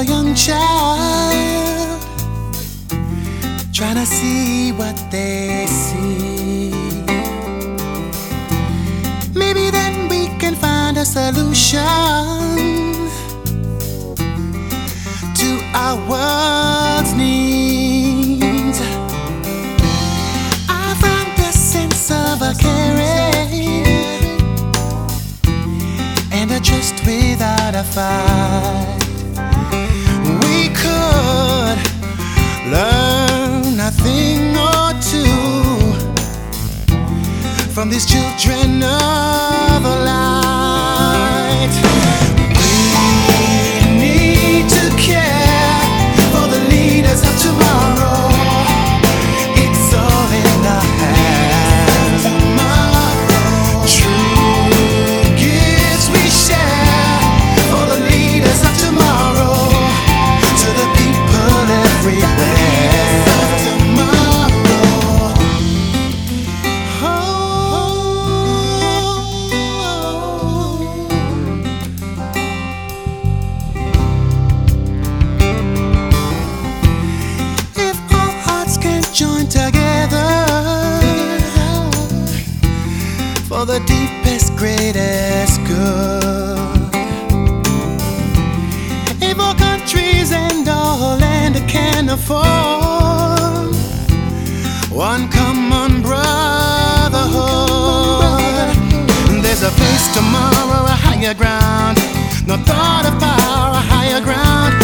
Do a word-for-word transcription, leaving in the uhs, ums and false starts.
a young child, trying to see what they see. Maybe then we can find a solution to our world's needs. I found a sense of a caring and a trust without a fight. We could learn a thing or two from these children of the light. We need to care for the leaders of tomorrow. It's all in our hands. True gifts we share for the leaders of tomorrow, to the people everywhere. Join together for the deepest, greatest good. If all countries and all land can afford one common brotherhood, there's a place tomorrow, a higher ground. No thought of power, a higher ground.